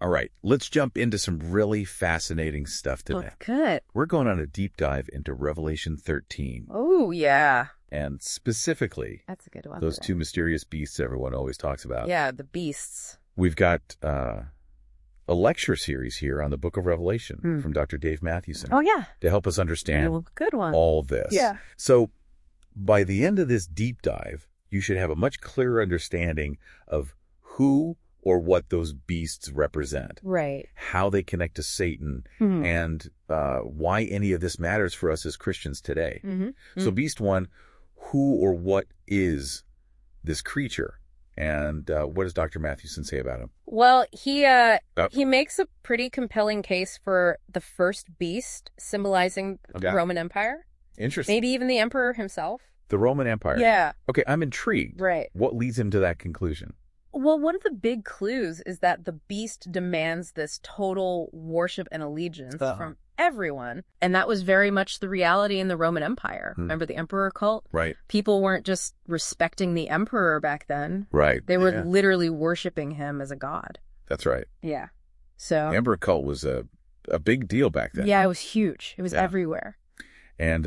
All right, let's jump into some really fascinating stuff today. Let's good. We're going on a deep dive into Revelation 13. Oh, yeah. And specifically, That's a good one. those two mysterious beasts everyone always talks about. Yeah, the beasts. We've got a lecture series here on the book of Revelation from Dr. Dave Mathewson. Oh, yeah. To help us understand good one. all this. Yeah. So by the end of this deep dive, you should have a much clearer understanding of who or what those beasts represent. Right. How they connect to Satan, and why any of this matters for us as Christians today. So beast one, who or what is this creature? And what does Dr. Mathewson say about him? Well, he makes a pretty compelling case for the first beast symbolizing the Roman Empire. Interesting. Maybe even the emperor himself. The Roman Empire. Yeah. Okay, I'm intrigued. Right. What leads him to that conclusion? Well, one of the big clues is that the beast demands this total worship and allegiance from everyone. And that was very much the reality in the Roman Empire. Remember the emperor cult? Right. People weren't just respecting the emperor back then. Right. They were literally worshiping him as a god. That's right. Yeah. So The emperor cult was a big deal back then. yeah, it was huge. It was everywhere. And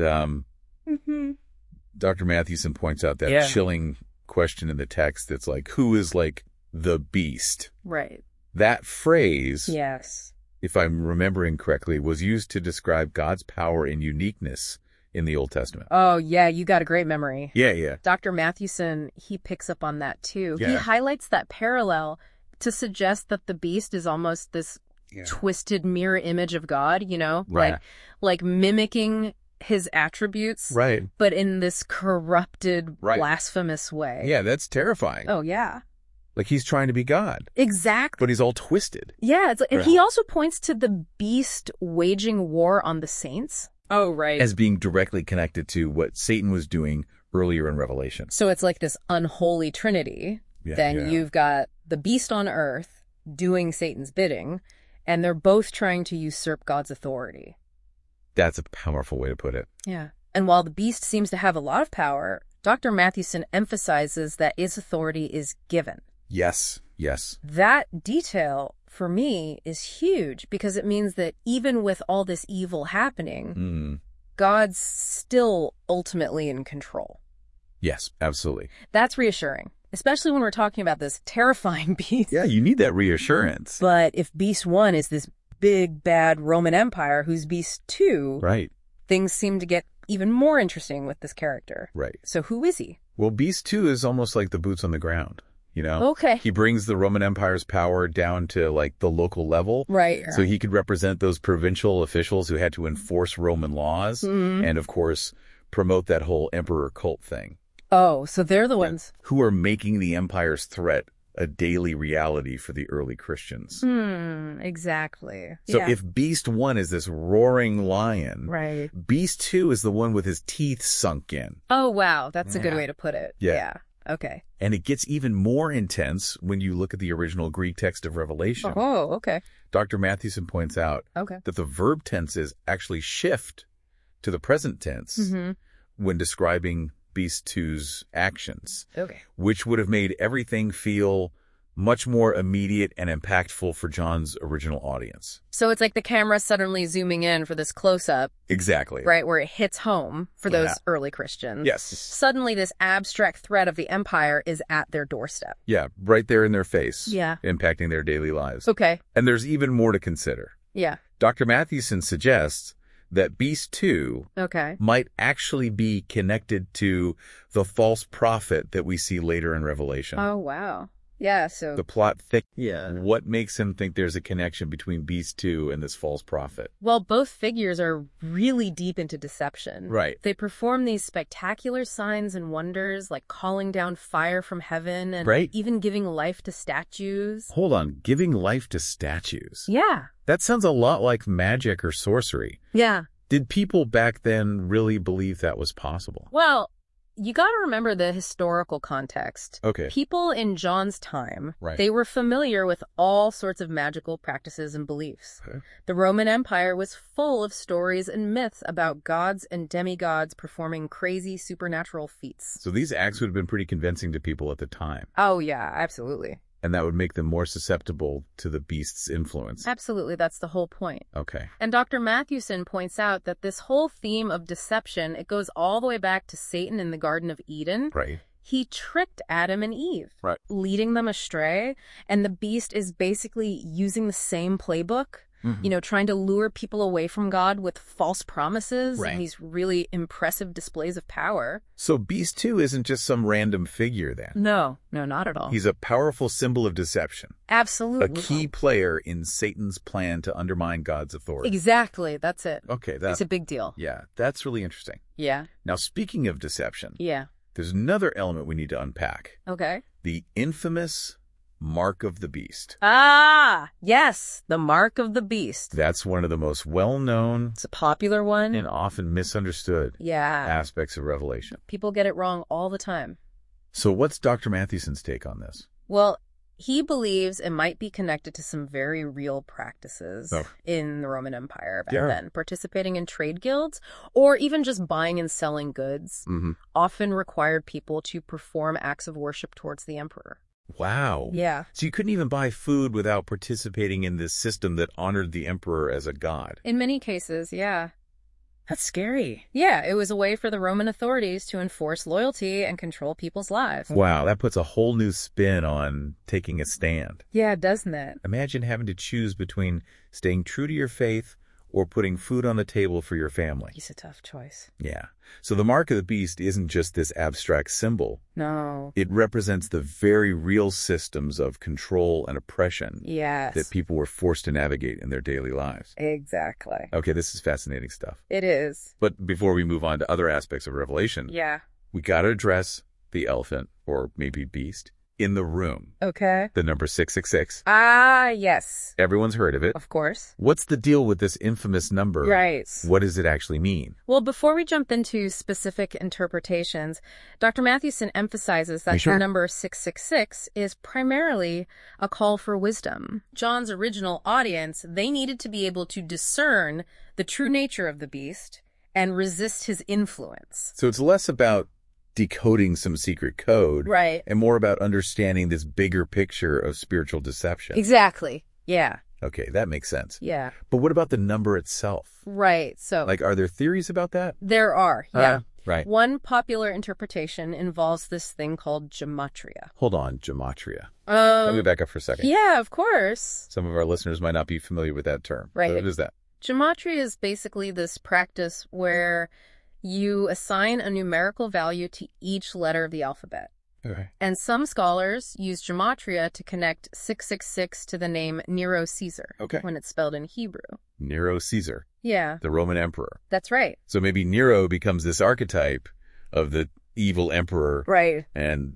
Dr. Mathewson points out that chilling question in the text that's like, who is like the beast? Right. That phrase, Yes. if I'm remembering correctly, was used to describe God's power and uniqueness in the Old Testament. Oh, yeah, you got a great memory. Yeah. Dr. Mathewson, he picks up on that too. Yeah. He highlights that parallel to suggest that the beast is almost this twisted mirror image of God, you know? Right. Like mimicking his attributes, Right. but in this corrupted, blasphemous way. Yeah, that's terrifying. Oh, yeah. Like he's trying to be God, Exactly. but he's all twisted. Yeah, and he also points to the beast waging war on the saints. Oh, right. As being directly connected to what Satan was doing earlier in Revelation. So it's like this unholy trinity. Then you've got the beast on earth doing Satan's bidding, and they're both trying to usurp God's authority. That's a powerful way to put it. Yeah. And while the beast seems to have a lot of power, Dr. Mathewson emphasizes that its authority is given. Yes. That detail, for me, is huge because it means that even with all this evil happening, God's still ultimately in control. Yes, absolutely. That's reassuring, especially when we're talking about this terrifying beast. Yeah, you need that reassurance. But if Beast 1 is this big, bad Roman Empire who's Beast 2, things seem to get even more interesting with this character. Right. So who is he? Well, Beast 2 is almost like the boots on the ground, you know? Okay. He brings the Roman Empire's power down to like the local level. Right. So he could represent those provincial officials who had to enforce Roman laws and, of course, promote that whole emperor cult thing. Oh, so they're the ones who are making the empire's threat a daily reality for the early Christians. Exactly. So if Beast 1 is this roaring lion, Beast 2 is the one with his teeth sunk in. Oh, wow. That's a good way to put it. Yeah. Okay. And it gets even more intense when you look at the original Greek text of Revelation. Oh, okay. Dr. Mathewson points out that the verb tenses actually shift to the present tense when describing Beast 2's actions, which would have made everything feel much more immediate and impactful for John's original audience. So it's like the camera suddenly zooming in for this close-up. Exactly. Right, where it hits home for those early Christians. Yes. Suddenly this abstract threat of the empire is at their doorstep. Yeah, right there in their face. Yeah. Impacting their daily lives. Okay. And there's even more to consider. Yeah. Dr. Mathewson suggests that Beast 2 might actually be connected to the false prophet that we see later in Revelation. Oh, wow. Yeah, so... The plot thick. Yeah. What makes him think there's a connection between Beast 2 and this false prophet? Well, both figures are really deep into deception. Right. They perform these spectacular signs and wonders, like calling down fire from heaven and even giving life to statues. Hold on. Giving life to statues? Yeah. That sounds a lot like magic or sorcery. Yeah. Did people back then really believe that was possible? Well, you got to remember the historical context. Okay. People in John's time, they were familiar with all sorts of magical practices and beliefs. Okay. The Roman Empire was full of stories and myths about gods and demigods performing crazy supernatural feats. So these acts would have been pretty convincing to people at the time. Oh, yeah, absolutely. And that would make them more susceptible to the beast's influence. Absolutely. That's the whole point. Okay. And Dr. Mathewson points out that this whole theme of deception, it goes all the way back to Satan in the Garden of Eden. Right. He tricked Adam and Eve, right, leading them astray. And the beast is basically using the same playbook, trying to lure people away from God with false promises and these really impressive displays of power. So Beast 2 isn't just some random figure then? No, not at all. He's a powerful symbol of deception. Absolutely. A key player in Satan's plan to undermine God's authority. Exactly. That's it. Okay. It's a big deal. Yeah, that's really interesting. Yeah. Now, speaking of deception. Yeah. There's another element we need to unpack. Okay. The infamous Mark of the Beast. Ah, yes, the Mark of the Beast. That's one of the most well-known... It's a popular one. And often misunderstood aspects of Revelation. People get it wrong all the time. So what's Dr. Mathewson's take on this? Well, he believes it might be connected to some very real practices in the Roman Empire back then. Participating in trade guilds or even just buying and selling goods often required people to perform acts of worship towards the emperor. Wow. Yeah. So you couldn't even buy food without participating in this system that honored the emperor as a god. In many cases, yeah. That's scary. Yeah, it was a way for the Roman authorities to enforce loyalty and control people's lives. Wow, that puts a whole new spin on taking a stand. Yeah, doesn't it? Imagine having to choose between staying true to your faith or putting food on the table for your family. It's a tough choice. Yeah. So the Mark of the Beast isn't just this abstract symbol. No. It represents the very real systems of control and oppression that people were forced to navigate in their daily lives. Exactly. Okay, this is fascinating stuff. It is. But before we move on to other aspects of Revelation, we got to address the elephant, or maybe beast, in the room. Okay. The number 666. Ah, yes. Everyone's heard of it. Of course. What's the deal with this infamous number? Right. What does it actually mean? Well, before we jump into specific interpretations, Dr. Mathewson emphasizes that the number 666 is primarily a call for wisdom. John's original audience, they needed to be able to discern the true nature of the beast and resist his influence. So it's less about decoding some secret code. Right. And more about understanding this bigger picture of spiritual deception. Exactly. Yeah. Okay, that makes sense. Yeah. But what about the number itself? Right. So, like, are there theories about that? There are. Yeah. Right. One popular interpretation involves this thing called gematria. Hold on, gematria. Let me back up for a second. Yeah, of course. Some of our listeners might not be familiar with that term. Right. So what is that? Gematria is basically this practice where you assign a numerical value to each letter of the alphabet. Okay. And some scholars use gematria to connect 666 to the name Nero Caesar when it's spelled in Hebrew. Nero Caesar. Yeah. The Roman emperor. That's right. So maybe Nero becomes this archetype of the evil emperor. Right. And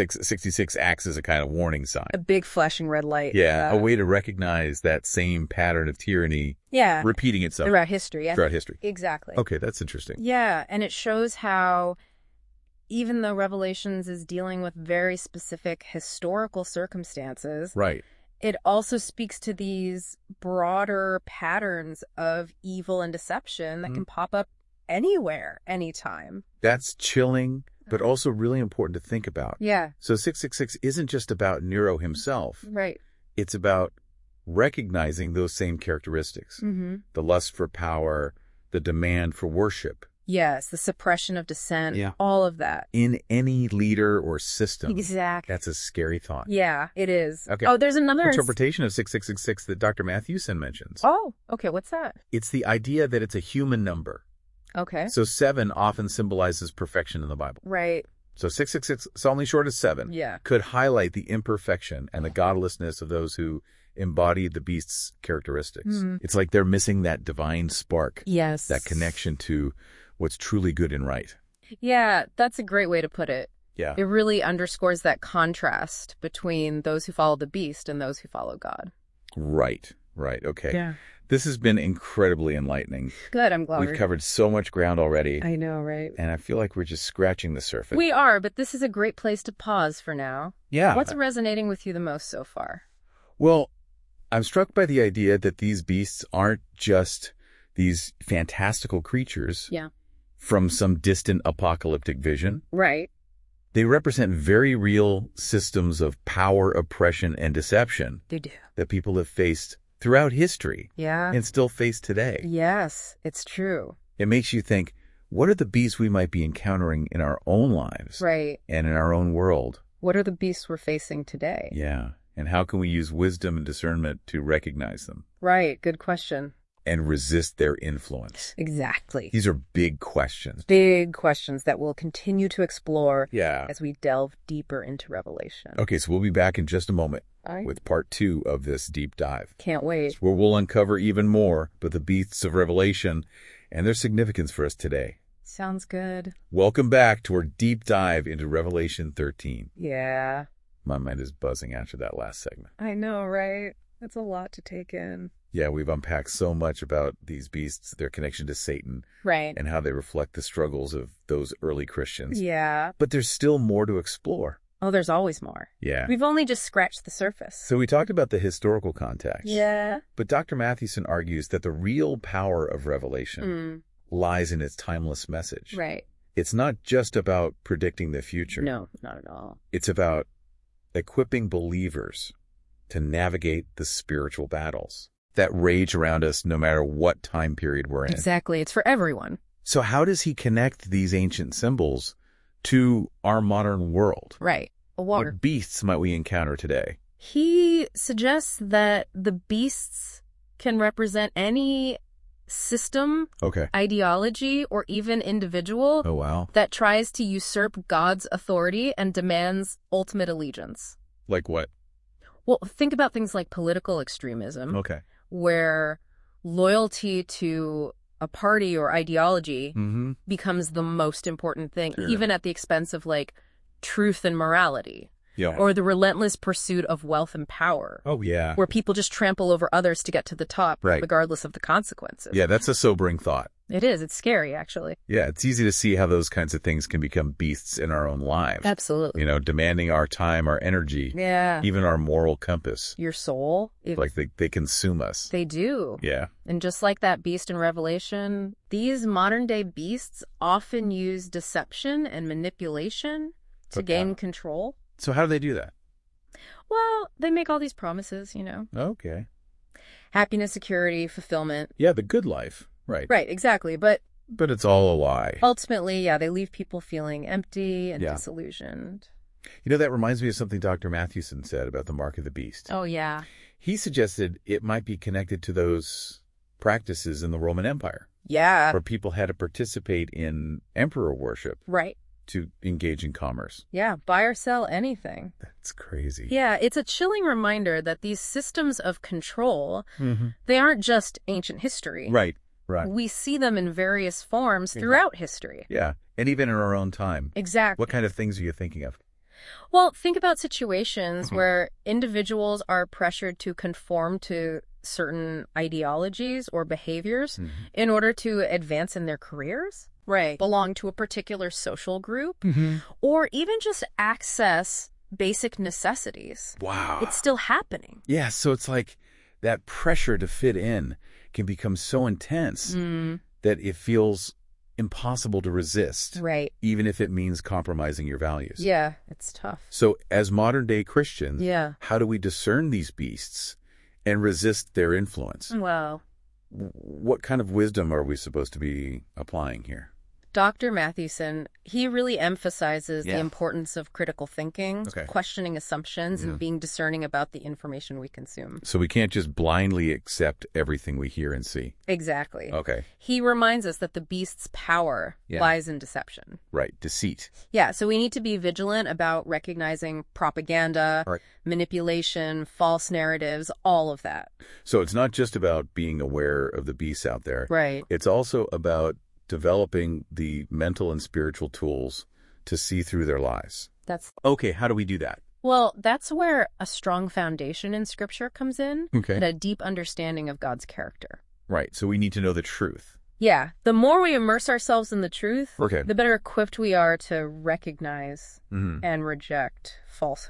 66 acts as a kind of warning sign. A big flashing red light. Yeah, a way to recognize that same pattern of tyranny repeating itself. Throughout history. Throughout history. Exactly. Okay, that's interesting. Yeah, and it shows how even though Revelations is dealing with very specific historical circumstances, it also speaks to these broader patterns of evil and deception that can pop up anywhere, anytime. That's chilling, but also really important to think about. Yeah. So 666 isn't just about Nero himself. Right. It's about recognizing those same characteristics. The lust for power, the demand for worship. Yes, the suppression of dissent, all of that. In any leader or system. Exactly. That's a scary thought. Yeah, it is. Okay. Oh, there's another interpretation of 6666 that Dr. Mathewson mentions. Oh, okay. What's that? It's the idea that it's a human number. Okay. So 7 often symbolizes perfection in the Bible. Right. So 666, solemnly short as 7, could highlight the imperfection and the godlessness of those who embodied the beast's characteristics. It's like they're missing that divine spark. Yes. That connection to what's truly good and right. Yeah, that's a great way to put it. Yeah. It really underscores that contrast between those who follow the beast and those who follow God. Right. Okay. Yeah. This has been incredibly enlightening. Good, I'm glad. We've covered so much ground already. I know, right? And I feel like we're just scratching the surface. We are, but this is a great place to pause for now. Yeah. What's resonating with you the most so far? Well, I'm struck by the idea that these beasts aren't just these fantastical creatures from some distant apocalyptic vision. Right. They represent very real systems of power, oppression, and deception. They do. That people have faced throughout history. Yeah. And still face today. Yes, it's true. It makes you think, what are the beasts we might be encountering in our own lives? Right. And in our own world? What are the beasts we're facing today? Yeah. And how can we use wisdom and discernment to recognize them? Right. Good question. And resist their influence. Exactly. These are big questions. Big questions that we'll continue to explore as we delve deeper into Revelation. Okay, so we'll be back in just a moment with part 2 of this deep dive. Can't wait. Where we'll uncover even more about the beasts of Revelation and their significance for us today. Sounds good. Welcome back to our deep dive into Revelation 13. Yeah. My mind is buzzing after that last segment. I know, right? That's a lot to take in. Yeah, we've unpacked so much about these beasts, their connection to Satan. Right. And how they reflect the struggles of those early Christians. Yeah. But there's still more to explore. Oh, there's always more. Yeah. We've only just scratched the surface. So we talked about the historical context. Yeah. But Dr. Mathewson argues that the real power of Revelation lies in its timeless message. Right. It's not just about predicting the future. No, not at all. It's about equipping believers to navigate the spiritual battles that rage around us no matter what time period we're in. Exactly. It's for everyone. So how does he connect these ancient symbols to our modern world? Right. What beasts might we encounter today? He suggests that the beasts can represent any system, ideology, or even individual that tries to usurp God's authority and demands ultimate allegiance. Like what? Well, think about things like political extremism, where loyalty to a party or ideology becomes the most important thing, even at the expense of, like, truth and morality. Yeah. Or the relentless pursuit of wealth and power. Oh, yeah. Where people just trample over others to get to the top, regardless of the consequences. Yeah, that's a sobering thought. It is. It's scary, actually. Yeah, it's easy to see how those kinds of things can become beasts in our own lives. Absolutely. You know, demanding our time, our energy, even our moral compass. Your soul. Like they consume us. They do. Yeah. And just like that beast in Revelation, these modern-day beasts often use deception and manipulation to gain control. So how do they do that? Well, they make all these promises, you know. Okay. Happiness, security, fulfillment. Yeah, the good life. Right. Right, exactly. But it's all a lie. Ultimately, they leave people feeling empty and disillusioned. You know, that reminds me of something Dr. Mathewson said about the mark of the beast. Oh, yeah. He suggested it might be connected to those practices in the Roman Empire. Yeah. Where people had to participate in emperor worship. Right. To engage in commerce. Yeah, buy or sell anything. That's crazy. Yeah, it's a chilling reminder that these systems of control, they aren't just ancient history. Right, right. We see them in various forms throughout history. Yeah, and even in our own time. Exactly. What kind of things are you thinking of? Well, think about situations where individuals are pressured to conform to certain ideologies or behaviors in order to advance in their careers. Right. Belong to a particular social group, or even just access basic necessities. Wow. It's still happening. Yeah, so it's like that pressure to fit in can become so intense that it feels impossible to resist. Right. Even if it means compromising your values. Yeah, it's tough. So as modern-day Christians, how do we discern these beasts and resist their influence? Well, what kind of wisdom are we supposed to be applying here? Dr. Mathewson, he really emphasizes the importance of critical thinking, questioning assumptions, and being discerning about the information we consume. So we can't just blindly accept everything we hear and see. Exactly. Okay. He reminds us that the beast's power lies in deception. Right, deceit. Yeah, so we need to be vigilant about recognizing propaganda, manipulation, false narratives, all of that. So it's not just about being aware of the beasts out there. Right. It's also about developing the mental and spiritual tools to see through their lies. Okay, how do we do that? Well, that's where a strong foundation in Scripture comes in, and a deep understanding of God's character. Right, so we need to know the truth. Yeah, the more we immerse ourselves in the truth, the better equipped we are to recognize and reject falsehood.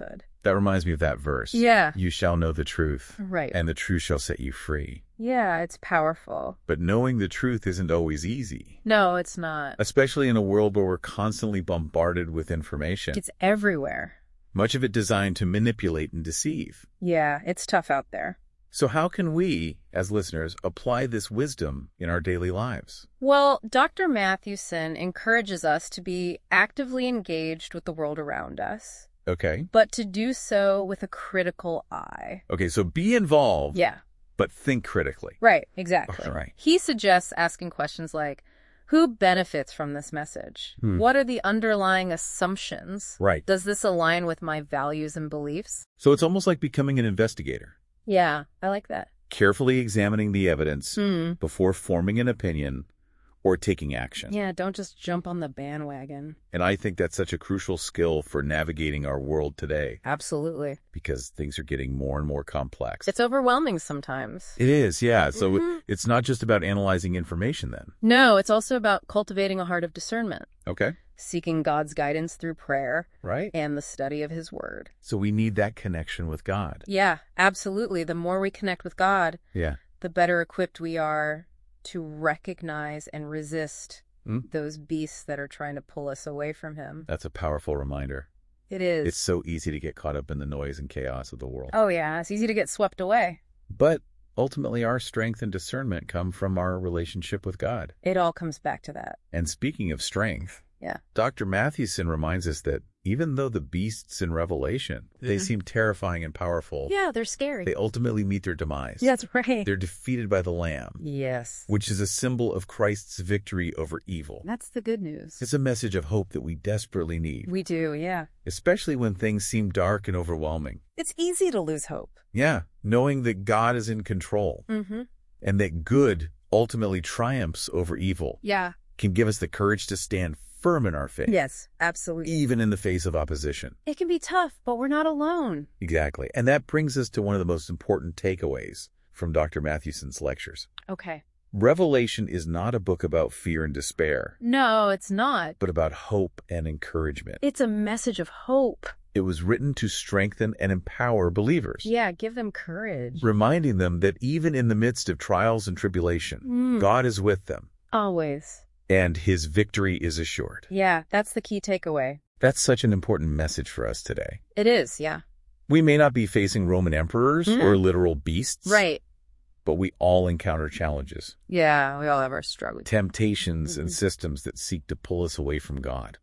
That reminds me of that verse. Yeah. You shall know the truth. Right. And the truth shall set you free. Yeah, it's powerful. But knowing the truth isn't always easy. No, it's not. Especially in a world where we're constantly bombarded with information. It's everywhere. Much of it designed to manipulate and deceive. Yeah, it's tough out there. So how can we, as listeners, apply this wisdom in our daily lives? Well, Dr. Mathewson encourages us to be actively engaged with the world around us. Okay. But to do so with a critical eye. Okay, so be involved. Yeah. But think critically. Right, exactly. All right. He suggests asking questions like, who benefits from this message? What are the underlying assumptions? Right. Does this align with my values and beliefs? So it's almost like becoming an investigator. Yeah, I like that. Carefully examining the evidence before forming an opinion or taking action. Yeah, don't just jump on the bandwagon. And I think that's such a crucial skill for navigating our world today. Absolutely. Because things are getting more and more complex. It's overwhelming sometimes. It is, yeah. So it's not just about analyzing information then. No, it's also about cultivating a heart of discernment. Okay. Seeking God's guidance through prayer. Right. And the study of his word. So we need that connection with God. Yeah, absolutely. The more we connect with God, the better equipped we are to recognize and resist those beasts that are trying to pull us away from him. That's a powerful reminder. It is. It's so easy to get caught up in the noise and chaos of the world. Oh, yeah. It's easy to get swept away. But ultimately, our strength and discernment come from our relationship with God. It all comes back to that. And speaking of strength, Dr. Mathewson reminds us that even though the beasts in Revelation, they seem terrifying and powerful. Yeah, they're scary. They ultimately meet their demise. That's right. They're defeated by the Lamb. Yes. Which is a symbol of Christ's victory over evil. That's the good news. It's a message of hope that we desperately need. We do, yeah. Especially when things seem dark and overwhelming. It's easy to lose hope. Yeah, knowing that God is in control. And that good ultimately triumphs over evil. Yeah. Can give us the courage to stand firm in our faith. Yes, absolutely. Even in the face of opposition. It can be tough, but we're not alone. Exactly. And that brings us to one of the most important takeaways from Dr. Mathewson's lectures. Okay. Revelation is not a book about fear and despair. No, it's not. But about hope and encouragement. It's a message of hope. It was written to strengthen and empower believers. Yeah, give them courage. Reminding them that even in the midst of trials and tribulation, God is with them. Always. And his victory is assured. Yeah, that's the key takeaway. That's such an important message for us today. It is, yeah. We may not be facing Roman emperors or literal beasts. Right. But we all encounter challenges. Yeah, we all have our struggles. Temptations and systems that seek to pull us away from God.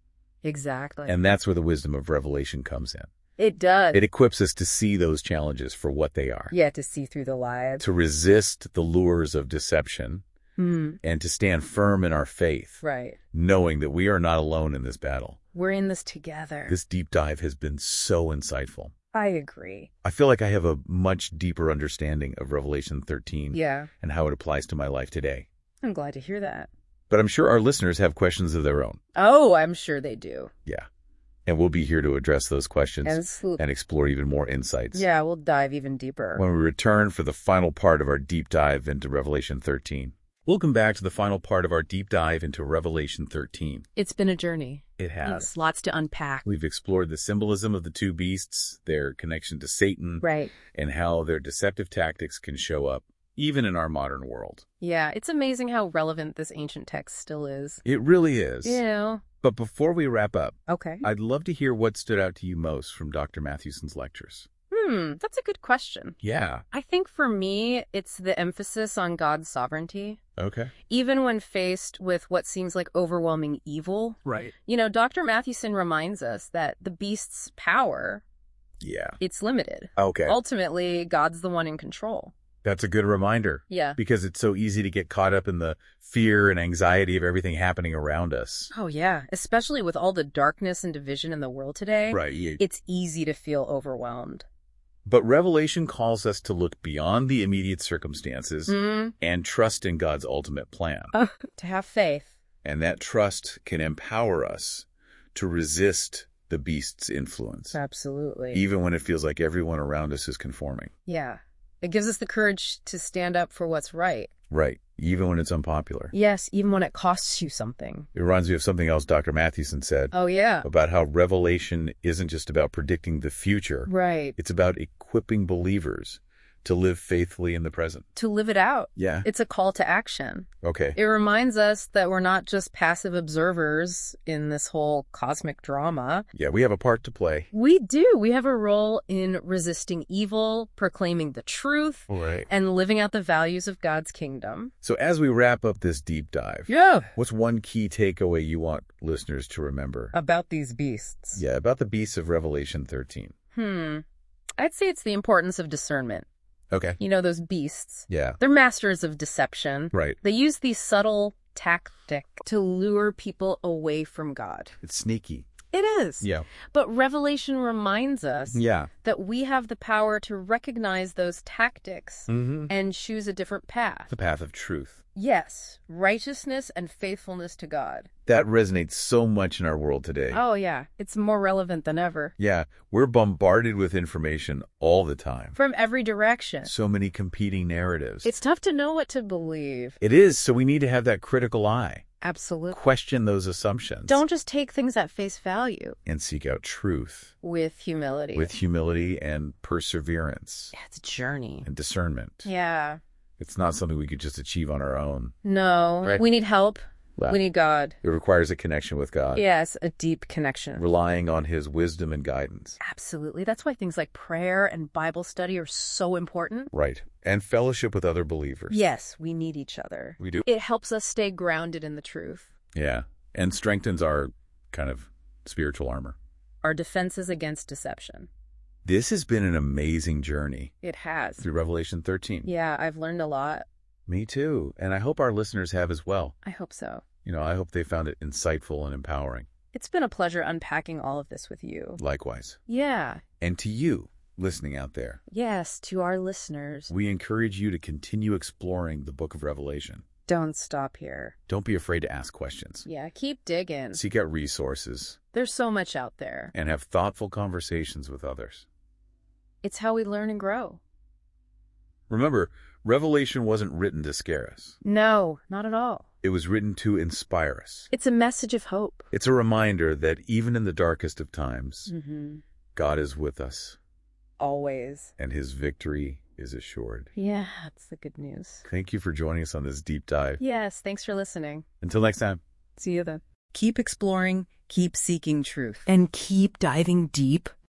Exactly. And that's where the wisdom of Revelation comes in. It does. It equips us to see those challenges for what they are. Yeah, to see through the lies. To resist the lures of deception. And to stand firm in our faith. Right. Knowing that we are not alone in this battle. We're in this together. This deep dive has been so insightful. I agree. I feel like I have a much deeper understanding of Revelation 13. Yeah. And how it applies to my life today. I'm glad to hear that. But I'm sure our listeners have questions of their own. Oh, I'm sure they do. Yeah. And we'll be here to address those questions and explore even more insights. Yeah, we'll dive even deeper. When we return for the final part of our deep dive into Revelation 13. Welcome back to the final part of our deep dive into Revelation 13. It's been a journey. It has. Yes, lots to unpack. We've explored the symbolism of the two beasts, their connection to Satan, right, and how their deceptive tactics can show up, even in our modern world. Yeah, it's amazing how relevant this ancient text still is. It really is. You know. But before we wrap up, okay, I'd love to hear what stood out to you most from Dr. Mathewson's lectures. That's a good question. Yeah. I think for me, it's the emphasis on God's sovereignty. Okay. Even when faced with what seems like overwhelming evil. Right. You know, Dr. Mathewson reminds us that the beast's power, it's limited. Okay. Ultimately, God's the one in control. That's a good reminder. Yeah. Because it's so easy to get caught up in the fear and anxiety of everything happening around us. Oh, yeah. Especially with all the darkness and division in the world today. Right. Yeah. It's easy to feel overwhelmed. But Revelation calls us to look beyond the immediate circumstances and trust in God's ultimate plan. To have faith. And that trust can empower us to resist the beast's influence. Absolutely. Even when it feels like everyone around us is conforming. Yeah. It gives us the courage to stand up for what's right. Right. Even when it's unpopular. Yes, even when it costs you something. It reminds me of something else Dr. Mathewson said. Oh, yeah. About how revelation isn't just about predicting the future. Right. It's about equipping believers to live faithfully in the present. To live it out. Yeah. It's a call to action. Okay. It reminds us that we're not just passive observers in this whole cosmic drama. Yeah, we have a part to play. We do. We have a role in resisting evil, proclaiming the truth, right, and living out the values of God's kingdom. So as we wrap up this deep dive, what's one key takeaway you want listeners to remember? About these beasts. Yeah, about the beasts of Revelation 13. I'd say it's the importance of discernment. Okay. You know, those beasts. Yeah. They're masters of deception. Right. They use these subtle tactics to lure people away from God. It's sneaky. It is. Yeah. But Revelation reminds us that we have the power to recognize those tactics and choose a different path. The path of truth. Yes. Righteousness and faithfulness to God. That resonates so much in our world today. Oh, yeah. It's more relevant than ever. Yeah. We're bombarded with information all the time. From every direction. So many competing narratives. It's tough to know what to believe. It is. So we need to have that critical eye. Absolutely. Question those assumptions. Don't just take things at face value. And seek out truth. With humility. With humility and perseverance. Yeah, it's a journey. And discernment. Yeah. It's not something we could just achieve on our own. No. Right? We need help. We need God. It requires a connection with God. Yes, a deep connection. Relying on his wisdom and guidance. Absolutely. That's why things like prayer and Bible study are so important. Right. And fellowship with other believers. Yes, we need each other. We do. It helps us stay grounded in the truth. Yeah. And strengthens our kind of spiritual armor. Our defenses against deception. This has been an amazing journey. It has. Through Revelation 13. Yeah, I've learned a lot. Me too. And I hope our listeners have as well. I hope so. You know, I hope they found it insightful and empowering. It's been a pleasure unpacking all of this with you. Likewise. Yeah. And to you, listening out there. Yes, to our listeners. We encourage you to continue exploring the book of Revelation. Don't stop here. Don't be afraid to ask questions. Yeah, keep digging. Seek out resources. There's so much out there. And have thoughtful conversations with others. It's how we learn and grow. Remember, Revelation wasn't written to scare us. No, not at all. It was written to inspire us. It's a message of hope. It's a reminder that even in the darkest of times, God is with us. Always. And his victory is assured. Yeah, that's the good news. Thank you for joining us on this deep dive. Yes, thanks for listening. Until next time. See you then. Keep exploring, keep seeking truth. And keep diving deep